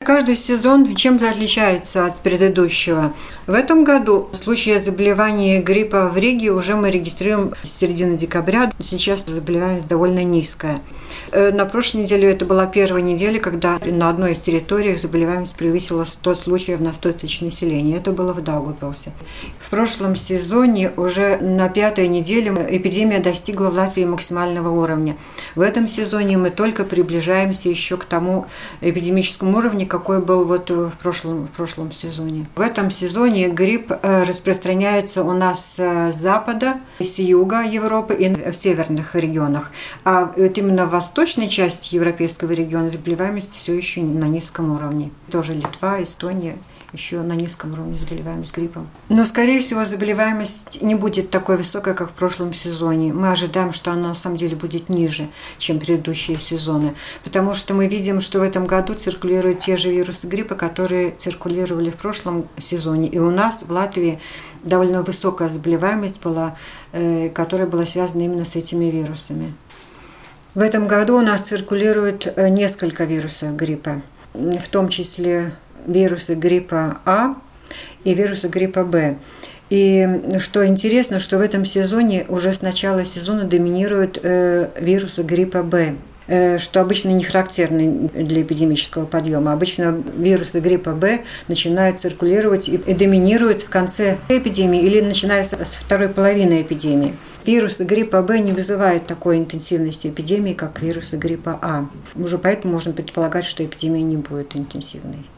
каждый сезон чем-то отличается от предыдущего. В этом году случаи заболевания гриппа в Риге уже мы регистрируем с середины декабря. Сейчас заболеваемость довольно низкая. На прошлой неделе это была первая неделя, когда на одной из территорий заболеваемость превысила 100 случаев на 100 тысяч населения. Это было в Даугавпилсе. В прошлом сезоне уже на 5-й неделе эпидемия достигла в Латвии максимального уровня. В этом сезоне мы только приближаемся еще к тому эпидемическому уровню, какой был в прошлом сезоне. В этом сезоне грипп распространяется у нас с запада, с юга Европы и в северных регионах. А вот именно в восточной части европейского региона заболеваемость все еще на низком уровне. Тоже Литва, Эстония еще на низком уровне заболеваемость гриппом. Но, скорее всего, заболеваемость не будет такой высокой, как в прошлом сезоне. Мы ожидаем, что она на самом деле будет ниже, чем предыдущие сезоны. Потому что мы видим, что в этом году циркулируют те же вирусы гриппа, которые циркулировали в прошлом сезоне. И у нас в Латвии довольно высокая заболеваемость была, которая была связана именно с этими вирусами. В этом году у нас циркулирует несколько вирусов гриппа, в том числе вирусы гриппа А и вирусы гриппа Б. И что интересно, что в этом сезоне уже с начала сезона доминируют вирусы гриппа Б, что обычно не характерно для эпидемического подъема. Обычно вирусы гриппа Б начинают циркулировать и доминируют в конце эпидемии или начиная с второй половины эпидемии. Вирусы гриппа Б не вызывают такой интенсивности эпидемии, как вирусы гриппа А. Уже поэтому можно предполагать, что эпидемия не будет интенсивной.